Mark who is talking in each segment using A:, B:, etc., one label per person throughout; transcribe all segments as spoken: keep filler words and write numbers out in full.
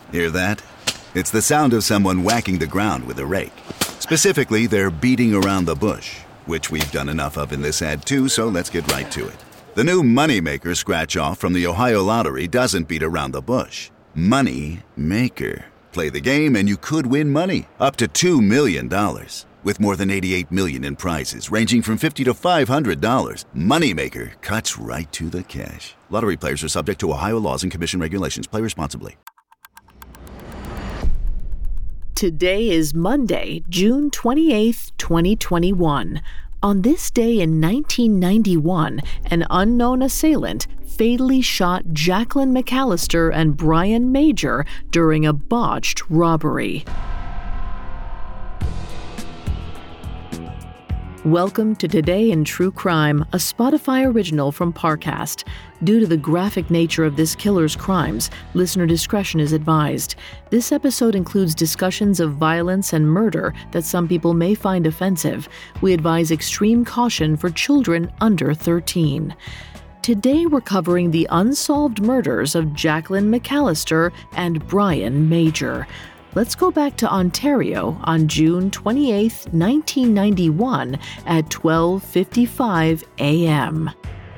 A: Hear that? It's the sound of someone whacking the ground with a rake. Specifically, they're beating around the bush, which we've done enough of in this ad too, so let's get right to it. The new Moneymaker scratch-off from the Ohio Lottery doesn't beat around the bush. Moneymaker. Play the game and you could win money, up to two million dollars. With more than eighty-eight million dollars in prizes, ranging from fifty dollars to five hundred dollars, Moneymaker cuts right to the cash. Lottery players are subject to Ohio laws and commission regulations. Play responsibly.
B: Today is Monday, June twenty-eighth, twenty twenty-one. On this day in nineteen ninety-one, an unknown assailant fatally shot Jacqueline McAllister and Brian Major during a botched robbery. Welcome to Today in True Crime, a Spotify original from Parcast. Due to the graphic nature of this killer's crimes, listener discretion is advised. This episode includes discussions of violence and murder that some people may find offensive. We advise extreme caution for children under thirteen. Today we're covering the unsolved murders of Jacqueline McAllister and Brian Major. Let's go back to Ontario on June twenty-eighth, nineteen ninety-one at twelve fifty-five a.m.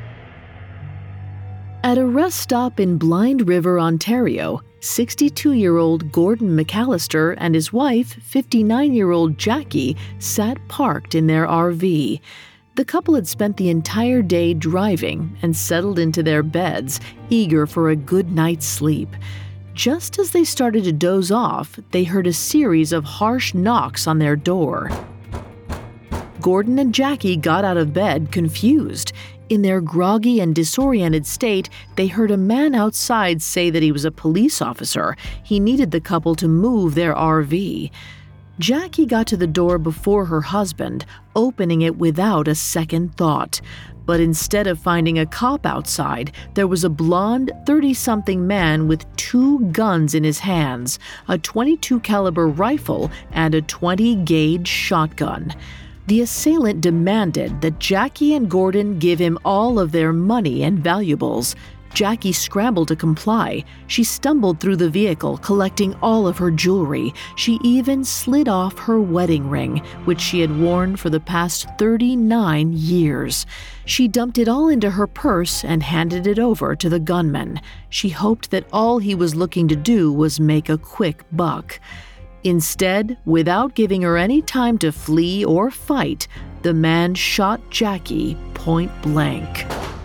B: At a rest stop in Blind River, Ontario, sixty-two-year-old Gordon McAllister and his wife, fifty-nine-year-old Jackie, sat parked in their R V. The couple had spent the entire day driving and settled into their beds, eager for a good night's sleep. Just as they started to doze off, they heard a series of harsh knocks on their door. Gordon and Jackie got out of bed, confused. In their groggy and disoriented state, they heard a man outside say that he was a police officer. He needed the couple to move their R V. Jackie got to the door before her husband, opening it without a second thought. But instead of finding a cop outside, there was a blonde, thirty-something man with two guns in his hands, a twenty-two caliber rifle and a twenty gauge shotgun. The assailant demanded that Jackie and Gordon give him all of their money and valuables. Jackie scrambled to comply. She stumbled through the vehicle, collecting all of her jewelry. She even slid off her wedding ring, which she had worn for the past thirty-nine years. She dumped it all into her purse and handed it over to the gunman. She hoped that all he was looking to do was make a quick buck. Instead, without giving her any time to flee or fight, the man shot Jackie point blank.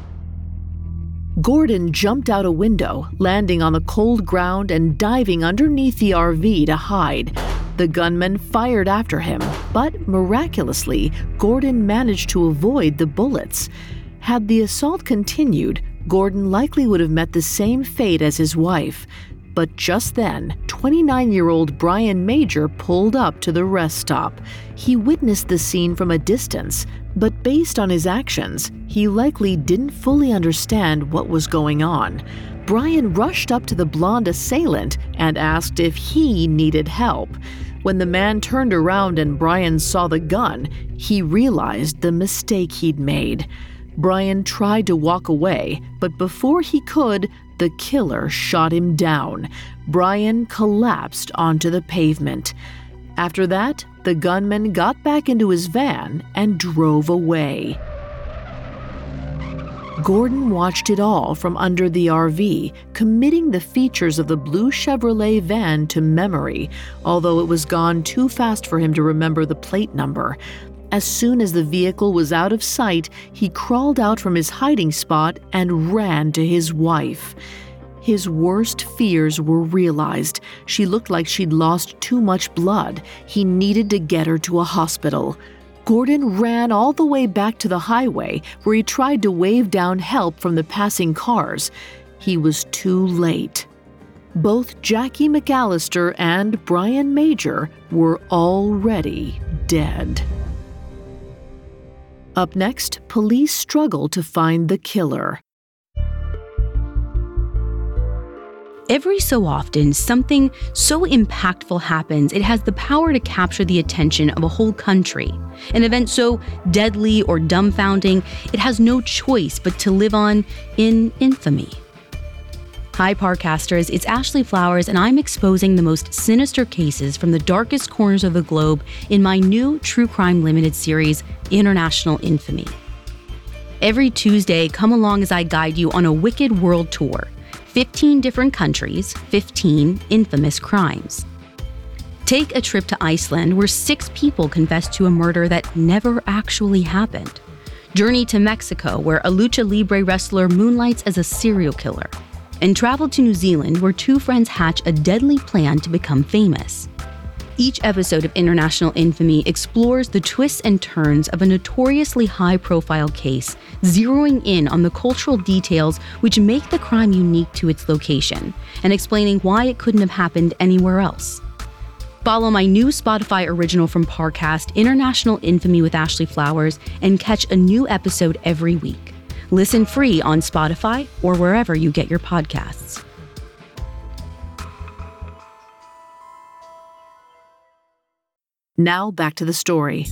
B: Gordon jumped out a window, landing on the cold ground and diving underneath the R V to hide. The gunman fired after him, but miraculously, Gordon managed to avoid the bullets. Had the assault continued, Gordon likely would have met the same fate as his wife. But just then, twenty-nine-year-old Brian Major pulled up to the rest stop. He witnessed the scene from a distance, but based on his actions, he likely didn't fully understand what was going on. Brian rushed up to the blonde assailant and asked if he needed help. When the man turned around and Brian saw the gun, he realized the mistake he'd made. Brian tried to walk away, but before he could, the killer shot him down. Brian collapsed onto the pavement. After that, the gunman got back into his van and drove away. Gordon watched it all from under the R V, committing the features of the blue Chevrolet van to memory, although it was gone too fast for him to remember the plate number. As soon as the vehicle was out of sight, he crawled out from his hiding spot and ran to his wife. His worst fears were realized. She looked like she'd lost too much blood. He needed to get her to a hospital. Gordon ran all the way back to the highway, where he tried to wave down help from the passing cars. He was too late. Both Jackie McAllister and Brian Major were already dead. Up next, police struggle to find the killer.
C: Every so often, something so impactful happens, it has the power to capture the attention of a whole country. An event so deadly or dumbfounding, it has no choice but to live on in infamy. Hi, Parcasters, it's Ashley Flowers, and I'm exposing the most sinister cases from the darkest corners of the globe in my new True Crime Limited series, International Infamy. Every Tuesday, come along as I guide you on a wicked world tour. fifteen different countries, fifteen infamous crimes. Take a trip to Iceland, where six people confess to a murder that never actually happened. Journey to Mexico, where a lucha libre wrestler moonlights as a serial killer. And travel to New Zealand, where two friends hatch a deadly plan to become famous. Each episode of International Infamy explores the twists and turns of a notoriously high-profile case, zeroing in on the cultural details which make the crime unique to its location, and explaining why it couldn't have happened anywhere else. Follow my new Spotify original from Parcast, International Infamy with Ashley Flowers, and catch a new episode every week. Listen free on Spotify or wherever you get your podcasts.
B: Now back to the story.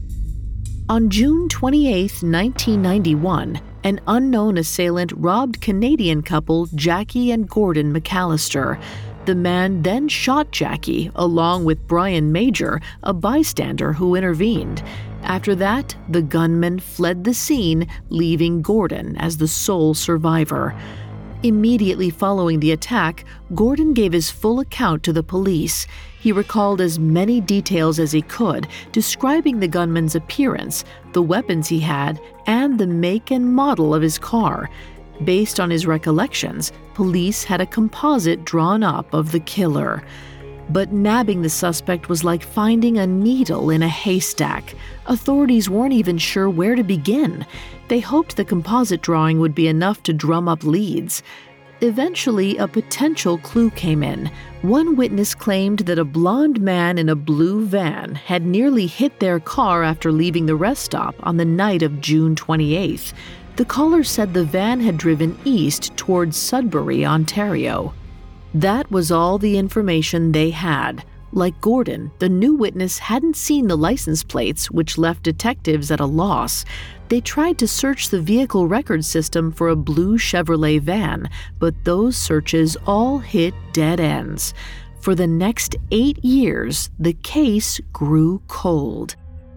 B: On June twenty-eighth, nineteen ninety-one, an unknown assailant robbed Canadian couple Jackie and Gordon McAllister. The man then shot Jackie, along with Brian Major, a bystander who intervened. After that, the gunman fled the scene, leaving Gordon as the sole survivor. Immediately following the attack, Gordon gave his full account to the police. He recalled as many details as he could, describing the gunman's appearance, the weapons he had, and the make and model of his car. Based on his recollections, police had a composite drawn up of the killer. But nabbing the suspect was like finding a needle in a haystack. Authorities weren't even sure where to begin. They hoped the composite drawing would be enough to drum up leads. Eventually, a potential clue came in. One witness claimed that a blond man in a blue van had nearly hit their car after leaving the rest stop on the night of June twenty-eighth. The caller said the van had driven east towards Sudbury, Ontario. That was all the information they had. Like Gordon, the new witness hadn't seen the license plates, which left detectives at a loss. They tried to search the vehicle record system for a blue Chevrolet van, but those searches all hit dead ends. For the next eight years, the case grew cold.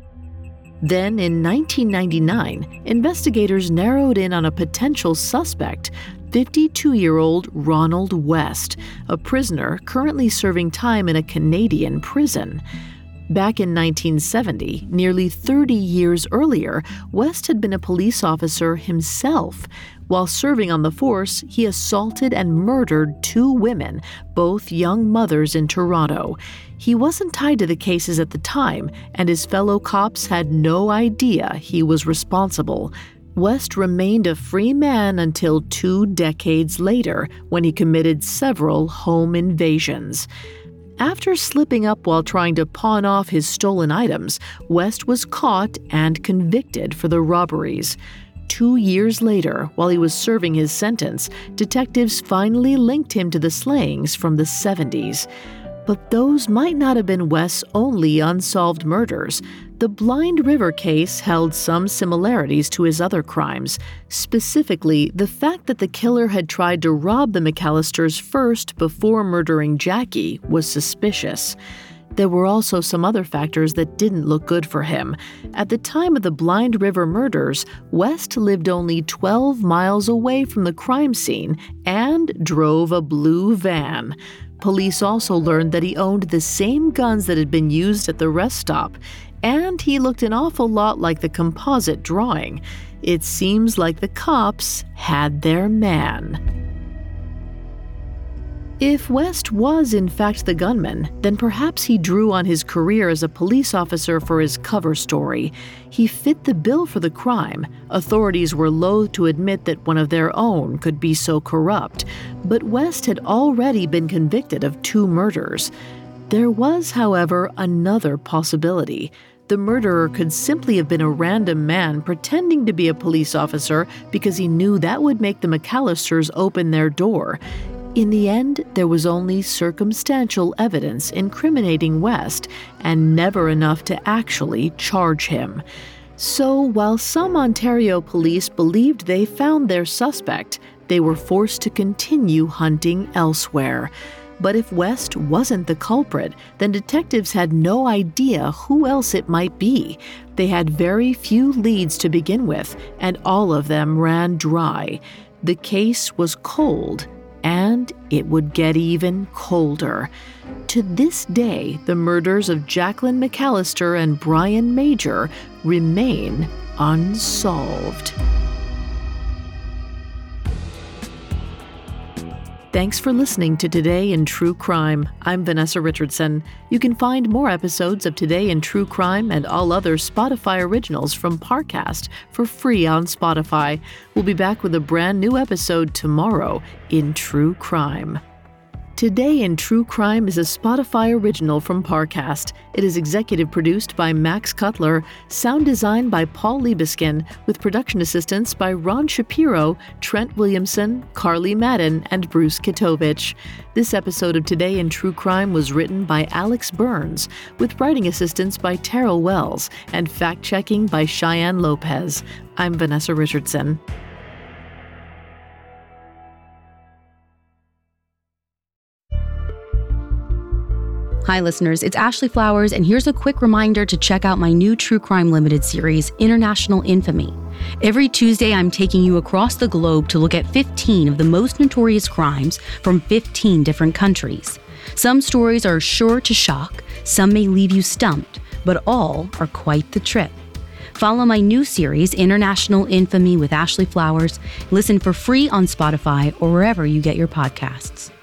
B: Then, in nineteen ninety-nine, investigators narrowed in on a potential suspect, fifty-two-year-old Ronald West, a prisoner currently serving time in a Canadian prison. Back in nineteen seventy, nearly thirty years earlier, West had been a police officer himself. While serving on the force, he assaulted and murdered two women, both young mothers in Toronto. He wasn't tied to the cases at the time, and his fellow cops had no idea he was responsible. West remained a free man until two decades later, when he committed several home invasions. After slipping up while trying to pawn off his stolen items, West was caught and convicted for the robberies. Two years later, while he was serving his sentence, detectives finally linked him to the slayings from the seventies. But those might not have been West's only unsolved murders. The Blind River case held some similarities to his other crimes. Specifically, the fact that the killer had tried to rob the McAllisters first before murdering Jackie was suspicious. There were also some other factors that didn't look good for him. At the time of the Blind River murders, West lived only twelve miles away from the crime scene and drove a blue van. Police also learned that he owned the same guns that had been used at the rest stop, and he looked an awful lot like the composite drawing. It seems like the cops had their man. If West was in fact the gunman, then perhaps he drew on his career as a police officer for his cover story. He fit the bill for the crime. Authorities were loath to admit that one of their own could be so corrupt, but West had already been convicted of two murders. There was, however, another possibility. The murderer could simply have been a random man pretending to be a police officer because he knew that would make the McAllisters open their door. In the end, there was only circumstantial evidence incriminating West, and never enough to actually charge him. So, while some Ontario police believed they found their suspect, They were forced to continue hunting elsewhere. But if West wasn't the culprit, then detectives had no idea who else it might be. They had very few leads to begin with, and all of them ran dry. The case was cold, and it would get even colder. To this day, the murders of Jacqueline McAllister and Brian Major remain unsolved. Thanks for listening to Today in True Crime. I'm Vanessa Richardson. You can find more episodes of Today in True Crime and all other Spotify originals from Parcast for free on Spotify. We'll be back with a brand new episode tomorrow in True Crime. Today in True Crime is a Spotify original from Parcast. It is executive produced by Max Cutler, sound design by Paul Liebeskin, with production assistance by Ron Shapiro, Trent Williamson, Carly Madden, and Bruce Kitovich. This episode of Today in True Crime was written by Alex Burns, with writing assistance by Terrell Wells and fact-checking by Cheyenne Lopez. I'm Vanessa Richardson.
C: Hi, listeners. It's Ashley Flowers, and here's a quick reminder to check out my new True Crime Limited series, International Infamy. Every Tuesday, I'm taking you across the globe to look at fifteen of the most notorious crimes from fifteen different countries. Some stories are sure to shock, some may leave you stumped, but all are quite the trip. Follow my new series, International Infamy with Ashley Flowers. Listen for free on Spotify or wherever you get your podcasts.